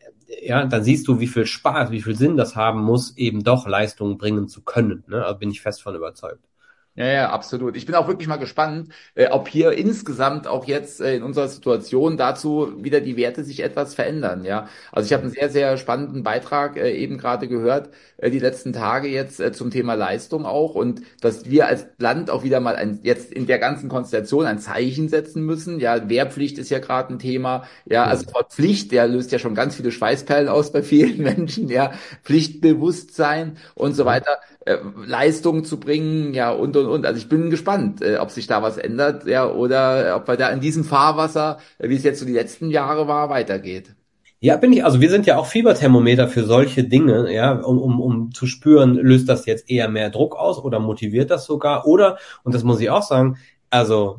ja, dann siehst du, wie viel Spaß, wie viel Sinn das haben muss, eben doch Leistungen bringen zu können. Ne? Also bin ich fest von überzeugt. Ja, ja, absolut. Ich bin auch wirklich mal gespannt, äh, ob hier insgesamt auch jetzt äh, in unserer Situation dazu wieder die Werte sich etwas verändern. Ja, also ich habe einen sehr, sehr spannenden Beitrag äh, eben gerade gehört, äh, die letzten Tage jetzt äh, zum Thema Leistung auch und dass wir als Land auch wieder mal ein, jetzt in der ganzen Konstellation ein Zeichen setzen müssen. Ja, Wehrpflicht ist ja gerade ein Thema. Ja, also Mhm. Wort Pflicht, der löst ja schon ganz viele Schweißperlen aus bei vielen Menschen. Ja, Pflichtbewusstsein und so weiter äh, Leistung zu bringen, ja, und, und, und. Also ich bin gespannt, äh, ob sich da was ändert, ja, oder ob wir da in diesem Fahrwasser, äh, wie es jetzt so die letzten Jahre war, weitergeht. Ja, bin ich, also wir sind ja auch Fieberthermometer für solche Dinge, ja, um, um, um zu spüren, löst das jetzt eher mehr Druck aus oder motiviert das sogar? Oder, und das muss ich auch sagen, also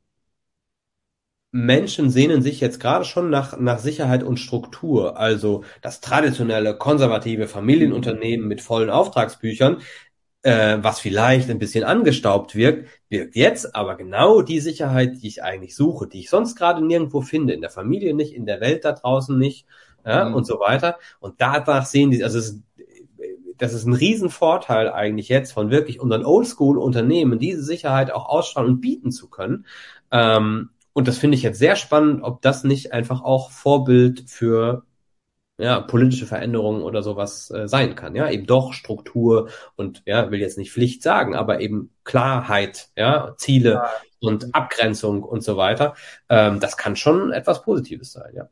Menschen sehnen sich jetzt gerade schon nach, nach Sicherheit und Struktur. Also das traditionelle, konservative Familienunternehmen mit vollen Auftragsbüchern, äh, was vielleicht ein bisschen angestaubt wirkt, wirkt jetzt aber genau die Sicherheit, die ich eigentlich suche, die ich sonst gerade nirgendwo finde, in der Familie nicht, in der Welt da draußen nicht, ja, und Mhm. so weiter. Und danach sehen die, also es ist, das ist ein Riesenvorteil eigentlich jetzt von wirklich unseren Oldschool-Unternehmen, diese Sicherheit auch ausstrahlen und bieten zu können. Ähm, Und das finde ich jetzt sehr spannend, ob das nicht einfach auch Vorbild für ja, politische Veränderungen oder sowas äh, sein kann. Ja, eben doch Struktur und ja, will jetzt nicht Pflicht sagen, aber eben Klarheit, ja, Ziele und Abgrenzung und so weiter. Ähm, das kann schon etwas Positives sein, ja.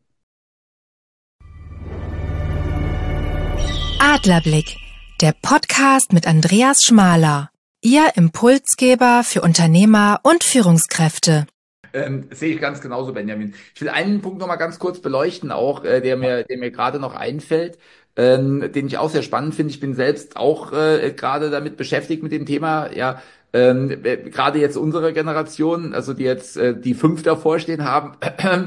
Adlerblick, der Podcast mit Andreas Schmaler. Ihr Impulsgeber für Unternehmer und Führungskräfte. Ähm, sehe ich ganz genauso, Benjamin. Ich will einen Punkt noch mal ganz kurz beleuchten, auch äh, der mir, der mir gerade noch einfällt, ähm, den ich auch sehr spannend finde. Ich bin selbst auch äh, gerade damit beschäftigt mit dem Thema. Ja, ähm, äh, gerade jetzt unsere Generation, also die jetzt äh, die fünf davor stehen haben,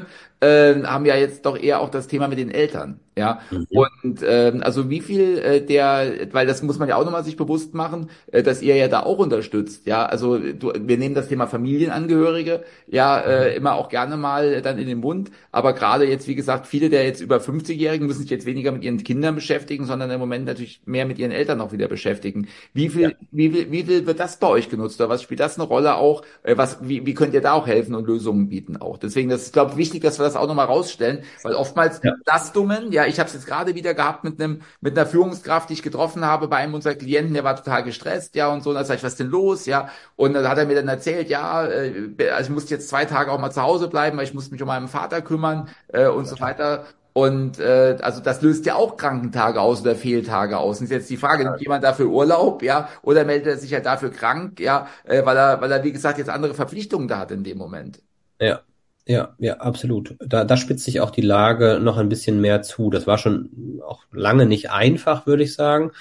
äh, haben ja jetzt doch eher auch das Thema mit den Eltern. Ja, Mhm. und ähm, also wie viel äh, der, weil das muss man ja auch nochmal sich bewusst machen, äh, dass ihr ja da auch unterstützt. Ja, also du, wir nehmen das Thema Familienangehörige ja äh, immer auch gerne mal dann in den Mund. Aber gerade jetzt, wie gesagt, viele der jetzt über fünfzig-Jährigen müssen sich jetzt weniger mit ihren Kindern beschäftigen, sondern im Moment natürlich mehr mit ihren Eltern auch wieder beschäftigen. Wie Ja. viel, wie viel, wie viel wird das bei euch genutzt oder was spielt das eine Rolle auch? Äh, was, wie, wie könnt ihr da auch helfen und Lösungen bieten auch? Deswegen, das ist, glaube ich, wichtig, dass wir das auch nochmal rausstellen, weil oftmals Ja. Belastungen, ja, ich habe es jetzt gerade wieder gehabt mit einem mit einer Führungskraft, die ich getroffen habe bei einem unserer Klienten, der war total gestresst, ja, und so, und da sag ich, was ist denn los, ja, und dann hat er mir dann erzählt, ja, äh, also ich musste jetzt zwei Tage auch mal zu Hause bleiben, weil ich musste mich um meinen Vater kümmern äh, und so weiter. Und äh, also das löst ja auch Krankentage aus oder Fehltage aus. Und ist jetzt die Frage, nimmt jemand dafür Urlaub, ja, oder meldet er sich ja dafür krank, ja, äh, weil er, weil er, wie gesagt, jetzt andere Verpflichtungen da hat in dem Moment. Ja, ja, ja, absolut. Da, da spitzt sich auch die Lage noch ein bisschen mehr zu. Das war schon auch lange nicht einfach, würde ich sagen.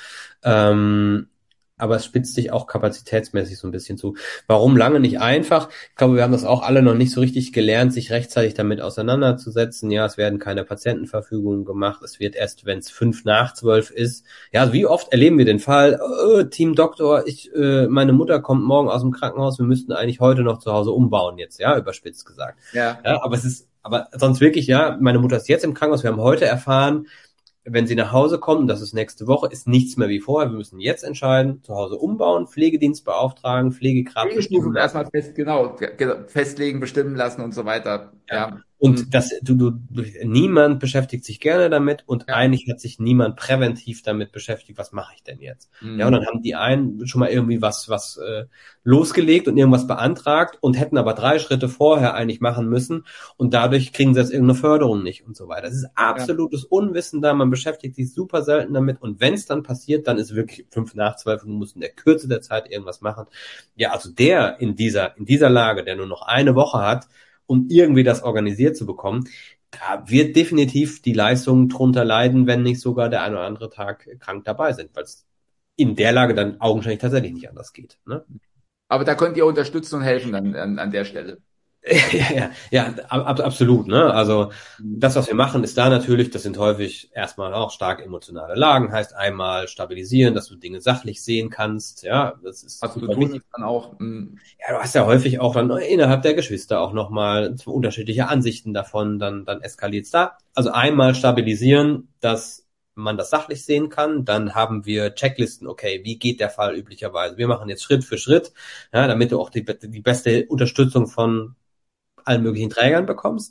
Ähm, aber es spitzt sich auch kapazitätsmäßig so ein bisschen zu. Warum lange nicht einfach? Ich glaube, wir haben das auch alle noch nicht so richtig gelernt, sich rechtzeitig damit auseinanderzusetzen. Ja, es werden keine Patientenverfügungen gemacht. Es wird erst, wenn es fünf nach zwölf ist. Ja, also wie oft erleben wir den Fall, äh, Team Doktor, ich, äh, meine Mutter kommt morgen aus dem Krankenhaus, wir müssten eigentlich heute noch zu Hause umbauen jetzt, ja, überspitzt gesagt. Ja. Ja, aber es ist, aber sonst wirklich, ja, meine Mutter ist jetzt im Krankenhaus, wir haben heute erfahren, wenn sie nach Hause kommt, und das ist nächste Woche, ist nichts mehr wie vorher. Wir müssen jetzt entscheiden, zu Hause umbauen, Pflegedienst beauftragen, Pflegegrad Pflegestufe bestimmen erstmal lassen. fest, genau, ge- ge- festlegen, bestimmen lassen und so weiter. Ja. Ja. Hm. Und das, du, du, du, niemand beschäftigt sich gerne damit und Ja. eigentlich hat sich niemand präventiv damit beschäftigt, was mache ich denn jetzt? Ja, und Hm. dann haben die einen schon mal irgendwie was, was äh, losgelegt und irgendwas beantragt und hätten aber drei Schritte vorher eigentlich machen müssen und dadurch kriegen sie jetzt irgendeine Förderung nicht und so weiter. Das ist Ja. absolutes Unwissen da, man beschäftigt sich super selten damit und wenn es dann passiert, dann ist wirklich fünf nach zwölf und du musst in der Kürze der Zeit irgendwas machen. Ja, also der in dieser, in dieser Lage, der nur noch eine Woche hat, um irgendwie das organisiert zu bekommen, da wird definitiv die Leistung drunter leiden, wenn nicht sogar der ein oder andere Tag krank dabei sind, weil es in der Lage dann augenscheinlich tatsächlich nicht anders geht. Ne? Aber da könnt ihr unterstützen und helfen dann an, an der Stelle. Ja, ja, ja, ab, absolut. Ne? Also Hm. das, was wir machen, ist da natürlich, das sind häufig erstmal auch stark emotionale Lagen, heißt einmal stabilisieren, dass du Dinge sachlich sehen kannst. Ja, das ist Was zu super tun wichtig. ist dann auch. Hm. Ja, du hast ja häufig auch dann innerhalb der Geschwister auch nochmal unterschiedliche Ansichten davon, dann, dann eskaliert's da. Also einmal stabilisieren, dass man das sachlich sehen kann, dann haben wir Checklisten, okay, wie geht der Fall üblicherweise? Wir machen jetzt Schritt für Schritt, ja, damit du auch die, die beste Unterstützung von allen möglichen Trägern bekommst.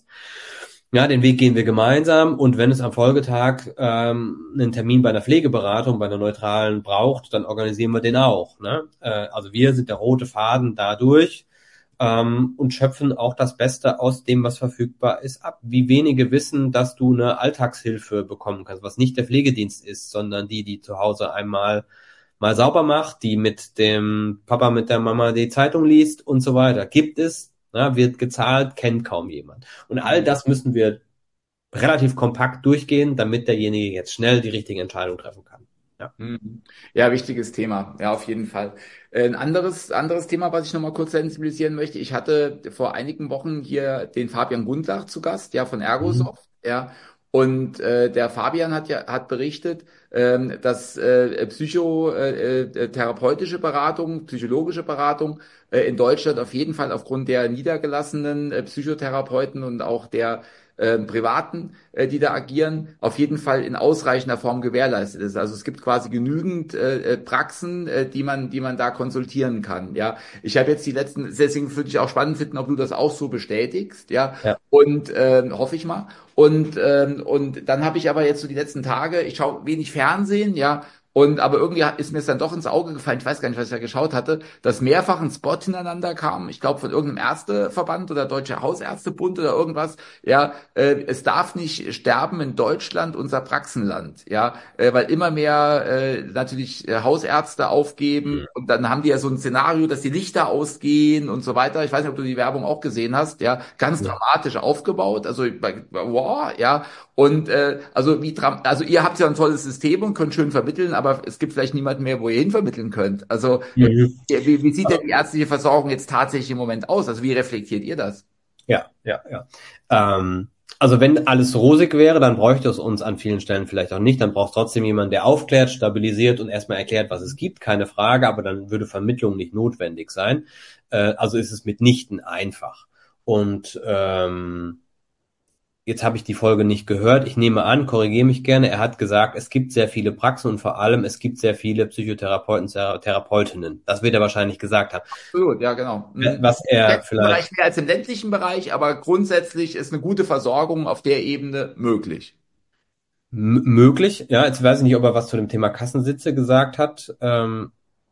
Ja, den Weg gehen wir gemeinsam und wenn es am Folgetag ähm, einen Termin bei einer Pflegeberatung, bei einer neutralen braucht, dann organisieren wir den auch. Ne? Äh, also wir sind der rote Faden dadurch ähm, und schöpfen auch das Beste aus dem, was verfügbar ist, ab. Wie wenige wissen, dass du eine Alltagshilfe bekommen kannst, was nicht der Pflegedienst ist, sondern die, die zu Hause einmal mal sauber macht, die mit dem Papa, mit der Mama die Zeitung liest und so weiter. Gibt es, ja, wird gezahlt, kennt kaum jemand. Und all das müssen wir relativ kompakt durchgehen, damit derjenige jetzt schnell die richtige Entscheidung treffen kann. Ja. Hm. Ja, wichtiges Thema. Ja, auf jeden Fall. Äh, Ein anderes, anderes Thema, was ich noch mal kurz sensibilisieren möchte. Ich hatte vor einigen Wochen hier den Fabian Gundlach zu Gast, ja, von Mhm. Ergosoft, ja. Und äh, der Fabian hat ja hat berichtet, ähm, dass äh, psychotherapeutische Beratung, psychologische Beratung äh, in Deutschland auf jeden Fall aufgrund der niedergelassenen äh, Psychotherapeuten und auch der äh, Privaten, äh, die da agieren, auf jeden Fall in ausreichender Form gewährleistet ist. Also es gibt quasi genügend äh, Praxen, äh, die man, die man da konsultieren kann. Ja, ich habe jetzt die letzten, deswegen würde ich auch spannend finden, ob du das auch so bestätigst. Ja, Ja. und äh, hoffe ich mal. Und ähm, und dann habe ich aber jetzt so die letzten Tage, ich schaue wenig Fernsehen, ja. Und aber irgendwie hat- ist mir es dann doch ins Auge gefallen, ich weiß gar nicht, was ich da geschaut hatte, dass mehrfach ein Spot hintereinander kam, ich glaube von irgendeinem Ärzteverband oder Deutscher Hausärztebund oder irgendwas, ja, äh, es darf nicht sterben in Deutschland, unser Praxenland, ja, äh, weil immer mehr äh, natürlich äh, Hausärzte aufgeben Mhm. und dann haben die ja so ein Szenario, dass die Lichter ausgehen und so weiter. Ich weiß nicht, ob du die Werbung auch gesehen hast, ja, ganz Ja. dramatisch aufgebaut, also bei- wow, ja, und äh, also wie dram also ihr habt ja ein tolles System und könnt schön vermitteln, aber es gibt vielleicht niemanden mehr, wo ihr hin vermitteln könnt. Also äh, Mhm. wie, wie sieht denn die ärztliche Versorgung jetzt tatsächlich im Moment aus? Also wie reflektiert ihr das? Ja, ja, ja. Ähm, also wenn alles rosig wäre, dann bräuchte es uns an vielen Stellen vielleicht auch nicht. Dann braucht es trotzdem jemanden, der aufklärt, stabilisiert und erstmal erklärt, was es gibt, keine Frage, aber dann würde Vermittlung nicht notwendig sein. Äh, also ist es mitnichten einfach. Und ähm, jetzt habe ich die Folge nicht gehört. Ich nehme an, korrigiere mich gerne. Er hat gesagt, es gibt sehr viele Praxen und vor allem es gibt sehr viele Psychotherapeuten, Thera- Therapeutinnen. Das wird er wahrscheinlich gesagt haben. Absolut, ja, genau. Mhm. Was Im er städtischen vielleicht Bereich mehr als im ländlichen Bereich, aber grundsätzlich ist eine gute Versorgung auf der Ebene möglich. m- möglich, ja, jetzt weiß ich nicht, ob er was zu dem Thema Kassensitze gesagt hat. Ähm,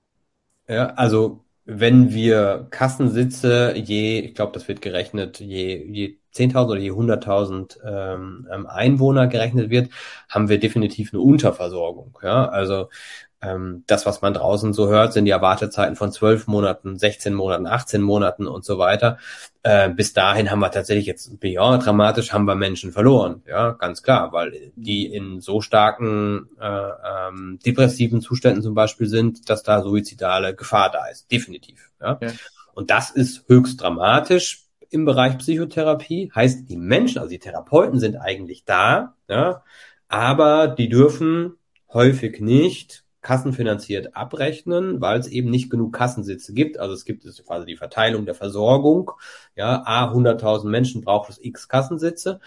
ja, also wenn wir Kassensitze je, ich glaube, das wird gerechnet, je, je zehntausend oder je hunderttausend ähm, ähm, Einwohner gerechnet wird, haben wir definitiv eine Unterversorgung. Ja, also ähm, das, was man draußen so hört, sind ja Wartezeiten von zwölf Monaten, sechzehn Monaten, achtzehn Monaten und so weiter. Äh, bis dahin haben wir tatsächlich jetzt, ja, dramatisch haben wir Menschen verloren. Ja, ganz klar, weil die in so starken äh, ähm, depressiven Zuständen zum Beispiel sind, dass da suizidale Gefahr da ist. Definitiv. Ja. Ja. Und das ist höchst dramatisch im Bereich Psychotherapie. Heißt, die Menschen, also die Therapeuten sind eigentlich da, ja, aber die dürfen häufig nicht kassenfinanziert abrechnen, weil es eben nicht genug Kassensitze gibt. Also es gibt es quasi die Verteilung der Versorgung. Ja, a hunderttausend Menschen braucht es x Kassensitze.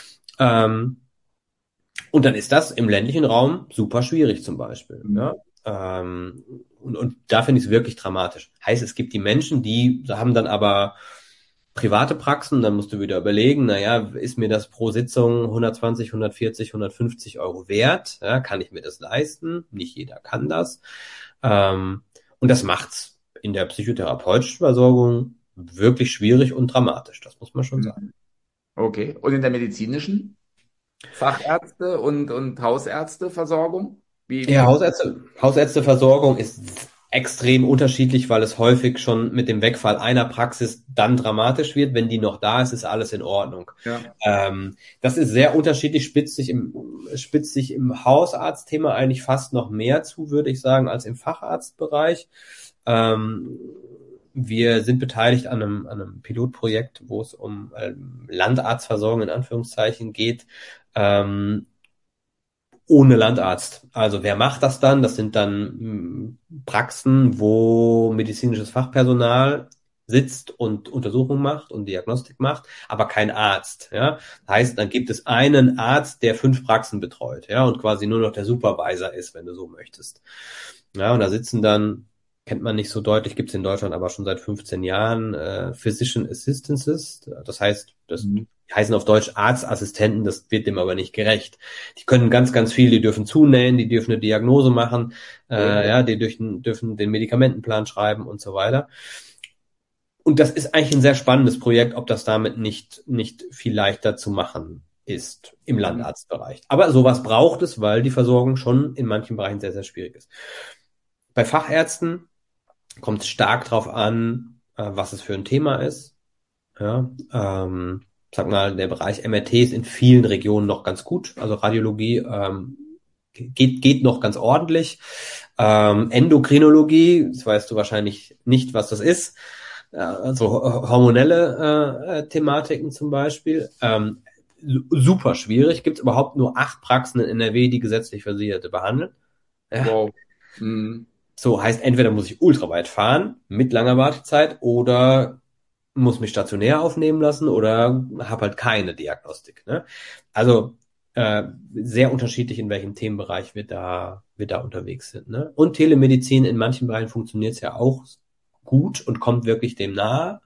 Ähm, und dann ist das im ländlichen Raum super schwierig zum Beispiel. Mhm. Ja? Ähm, und, und da finde ich es wirklich dramatisch. Heißt, es gibt die Menschen, die haben dann aber private Praxen, dann musst du wieder überlegen, naja, ist mir das pro Sitzung hundertzwanzig, hundertvierzig, hundertfünfzig Euro wert? Ja, kann ich mir das leisten? Nicht jeder kann das. Ähm, und das macht's in der psychotherapeutischen Versorgung wirklich schwierig und dramatisch, das muss man schon sagen. Mhm. Okay. Und in der medizinischen Fachärzte und, und Hausärzteversorgung? Wie, Ja, wie? Hausärzte, Hausärzteversorgung ist extrem unterschiedlich, weil es häufig schon mit dem Wegfall einer Praxis dann dramatisch wird. Wenn die noch da ist, ist alles in Ordnung. Ja. Ähm, das ist sehr unterschiedlich, spitzt sich im, spitzt sich im Hausarztthema eigentlich fast noch mehr zu, würde ich sagen, als im Facharztbereich. Ähm, wir sind beteiligt an einem, an einem Pilotprojekt, wo es um ähm, Landarztversorgung in Anführungszeichen geht. Ähm, ohne Landarzt. Also wer macht das dann? Das sind dann mh, Praxen, wo medizinisches Fachpersonal sitzt und Untersuchungen macht und Diagnostik macht, aber kein Arzt. Ja, heißt, dann gibt es einen Arzt, der fünf Praxen betreut, ja, und quasi nur noch der Supervisor ist, wenn du so möchtest. Ja, und da sitzen dann, kennt man nicht so deutlich, gibt es in Deutschland aber schon seit fünfzehn Jahren äh, Physician Assistances. Das heißt, das Mhm. die heißen auf Deutsch Arztassistenten, das wird dem aber nicht gerecht. Die können ganz, ganz viel, die dürfen zunähen, die dürfen eine Diagnose machen, Okay. äh, ja, die dürfen, dürfen den Medikamentenplan schreiben und so weiter. Und das ist eigentlich ein sehr spannendes Projekt, ob das damit nicht, nicht viel leichter zu machen ist im Mhm. Landarztbereich. Aber sowas braucht es, weil die Versorgung schon in manchen Bereichen sehr, sehr schwierig ist. Bei Fachärzten kommt es stark drauf an, äh, was es für ein Thema ist. Ja, ähm, sag mal, der Bereich M R T ist in vielen Regionen noch ganz gut. Also Radiologie ähm, geht, geht noch ganz ordentlich. Ähm, Endokrinologie, das weißt du wahrscheinlich nicht, was das ist. Äh, also hormonelle äh, Thematiken zum Beispiel. Ähm, super schwierig. Gibt es überhaupt nur acht Praxen in N R W, die gesetzlich Versicherte behandeln. Ja. Wow. Mhm. So heißt, entweder muss ich ultra weit fahren mit langer Wartezeit oder muss mich stationär aufnehmen lassen oder habe halt keine Diagnostik. Ne? Also äh, sehr unterschiedlich, in welchem Themenbereich wir da, wir da unterwegs sind. Ne? Und Telemedizin, in manchen Bereichen funktioniert es ja auch gut und kommt wirklich dem nahe.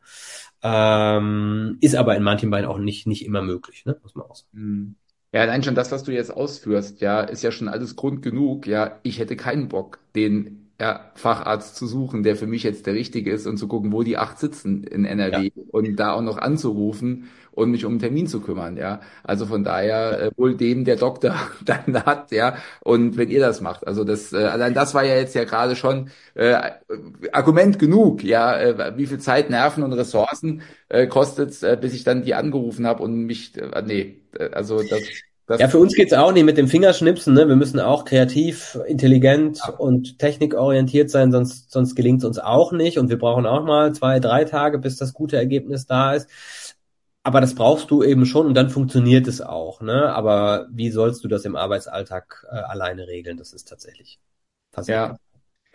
Ähm, ist aber in manchen Bereichen auch nicht, nicht immer möglich, ne? Muss man auch sagen. Hm. Ja, allein schon das, was du jetzt ausführst, ja, ist ja schon alles Grund genug. Ja, ich hätte keinen Bock, den ja, Facharzt zu suchen, der für mich jetzt der richtige ist und zu gucken, wo die acht sitzen in Ja. N R W und da auch noch anzurufen und mich um einen Termin zu kümmern, ja. Also von daher Ja. äh, wohl dem der Doktor dann hat, ja. Und wenn ihr das macht, also das, äh, allein das war ja jetzt ja gerade schon äh, Argument genug, ja, äh, wie viel Zeit, Nerven und Ressourcen äh, kostet's, äh, bis ich dann die angerufen habe und mich, äh, nee, äh, also das, Ja, das, für uns geht's auch nicht mit dem Fingerschnipsen, ne? Wir müssen auch kreativ, intelligent und technikorientiert sein, sonst, sonst gelingt's uns auch nicht. Und wir brauchen auch mal zwei, drei Tage, bis das gute Ergebnis da ist. Aber das brauchst du eben schon und dann funktioniert es auch, ne? Aber wie sollst du das im Arbeitsalltag äh, alleine regeln? Das ist tatsächlich passiert. ja.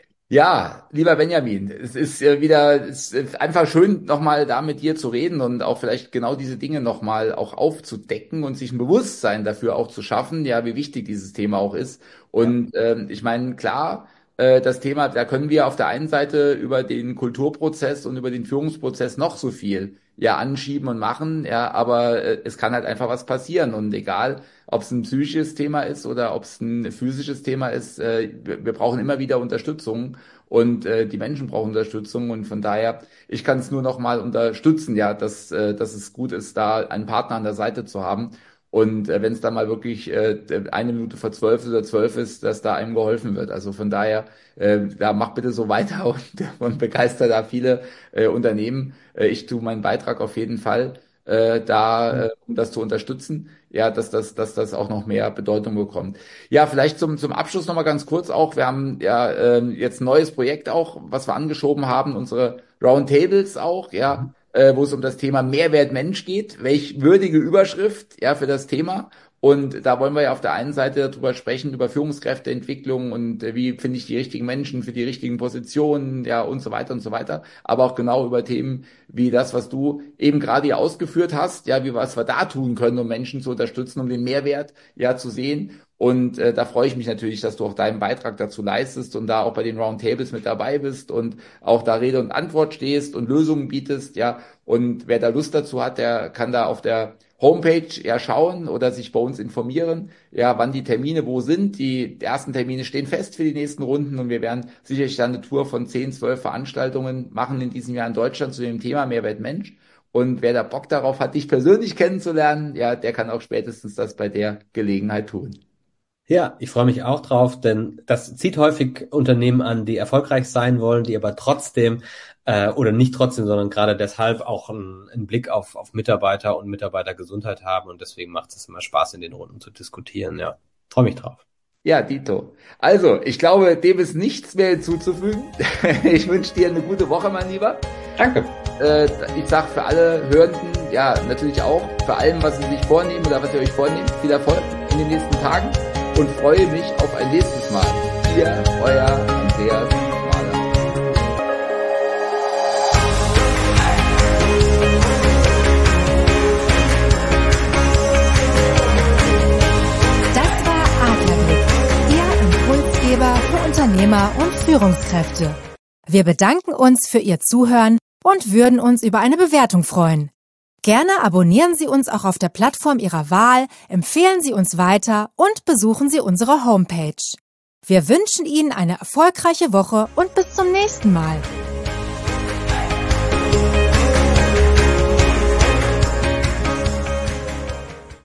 Ja, lieber Benjamin, es ist äh, wieder, es ist einfach schön, nochmal da mit dir zu reden und auch vielleicht genau diese Dinge nochmal auch aufzudecken und sich ein Bewusstsein dafür auch zu schaffen, ja, wie wichtig dieses Thema auch ist. Ja. Und ähm, ich meine, klar, äh, das Thema, da können wir auf der einen Seite über den Kulturprozess und über den Führungsprozess noch so viel ja anschieben und machen, ja, aber äh, es kann halt einfach was passieren und egal, ob es ein psychisches Thema ist oder ob es ein physisches Thema ist, äh, wir, wir brauchen immer wieder Unterstützung und äh, die Menschen brauchen Unterstützung und von daher, ich kann es nur noch mal unterstützen, ja, dass, äh, dass es gut ist, da einen Partner an der Seite zu haben und äh, wenn es da mal wirklich äh, eine Minute vor zwölf oder zwölf ist, dass da einem geholfen wird. Also von daher, äh, ja, mach bitte so weiter und, und begeistert da viele äh, Unternehmen. Äh, ich tue meinen Beitrag auf jeden Fall äh, da, äh, um das zu unterstützen, ja, dass das, dass das auch noch mehr Bedeutung bekommt. Ja, vielleicht zum, zum Abschluss nochmal ganz kurz auch. Wir haben ja ähm, jetzt ein neues Projekt auch, was wir angeschoben haben, unsere Roundtables auch, ja, äh, wo es um das Thema Mehrwert Mensch geht. Welch würdige Überschrift, ja, für das Thema. Und da wollen wir ja auf der einen Seite darüber sprechen, über Führungskräfteentwicklung und äh, wie finde ich die richtigen Menschen für die richtigen Positionen, ja, und so weiter und so weiter. Aber auch genau über Themen wie das, was du eben gerade hier ausgeführt hast, ja, wie was wir da tun können, um Menschen zu unterstützen, um den Mehrwert ja zu sehen. Und äh, da freue ich mich natürlich, dass du auch deinen Beitrag dazu leistest und da auch bei den Roundtables mit dabei bist und auch da Rede und Antwort stehst und Lösungen bietest, ja. Und wer da Lust dazu hat, der kann da auf der Homepage ja schauen oder sich bei uns informieren, ja, wann die Termine wo sind. Die ersten Termine stehen fest für die nächsten Runden und wir werden sicherlich dann eine Tour von zehn, zwölf Veranstaltungen machen in diesem Jahr in Deutschland zu dem Thema Mehrwert Mensch. Und wer da Bock darauf hat, dich persönlich kennenzulernen, ja, der kann auch spätestens das bei der Gelegenheit tun. Ja, ich freue mich auch drauf, denn das zieht häufig Unternehmen an, die erfolgreich sein wollen, die aber trotzdem äh, oder nicht trotzdem, sondern gerade deshalb auch einen, einen Blick auf, auf Mitarbeiter und Mitarbeitergesundheit haben und deswegen macht es immer Spaß, in den Runden zu diskutieren. Ja, freue mich drauf. Ja, Dito. Also, ich glaube, dem ist nichts mehr hinzuzufügen. Ich wünsche dir eine gute Woche, mein Lieber. Danke. Äh, ich sage für alle Hörenden, ja, natürlich auch, für allem, was Sie sich vornehmen oder was ihr euch vornehmt, viel Erfolg in den nächsten Tagen und freue mich auf ein nächstes Mal. Ihr, euer Andreas Schmaler. Das war Adlerblick, Ihr Impulsgeber für Unternehmer und Führungskräfte. Wir bedanken uns für Ihr Zuhören und würden uns über eine Bewertung freuen. Gerne abonnieren Sie uns auch auf der Plattform Ihrer Wahl, empfehlen Sie uns weiter und besuchen Sie unsere Homepage. Wir wünschen Ihnen eine erfolgreiche Woche und bis zum nächsten Mal.